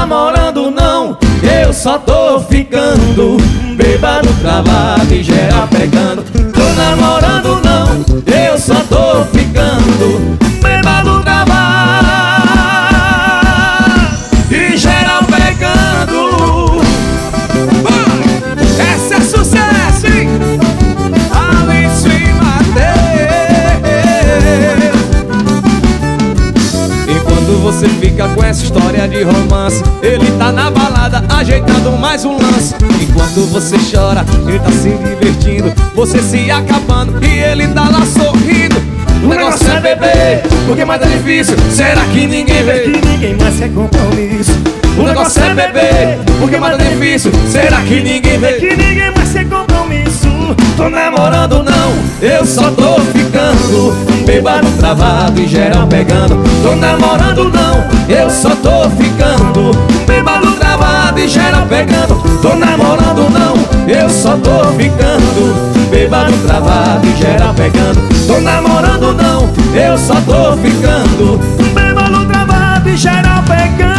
namorando não, eu só tô ficando. Bêbado, travado e geral pegando. Tô namorando não, eu só tô ficando. Bêbado, travado e geral pegando. Essa é sucesso, hein? Alex e Mateus. Enquanto você fica com essa história de romance, ele tá na balada ajeitando mais um lance. Enquanto você chora, ele tá se divertindo, você se acabando e ele tá lá sorrindo. O negócio é beber, porque mais é difícil. Será que ninguém vê? Que ninguém mais quer compromisso. O negócio é beber, porque mais é difícil. Será que ninguém vê? Que ninguém mais quer compromisso. Tô namorando não, eu só tô ficando. Bêbado, travado e geral pegando. Tô namorando não, eu só tô ficando. Bêbado, travado e geral pegando. Tô namorando não, eu só tô ficando. Bêbado, travado e geral pegando. Tô namorando não, eu só tô ficando. Bêbado, travado e geral pegando.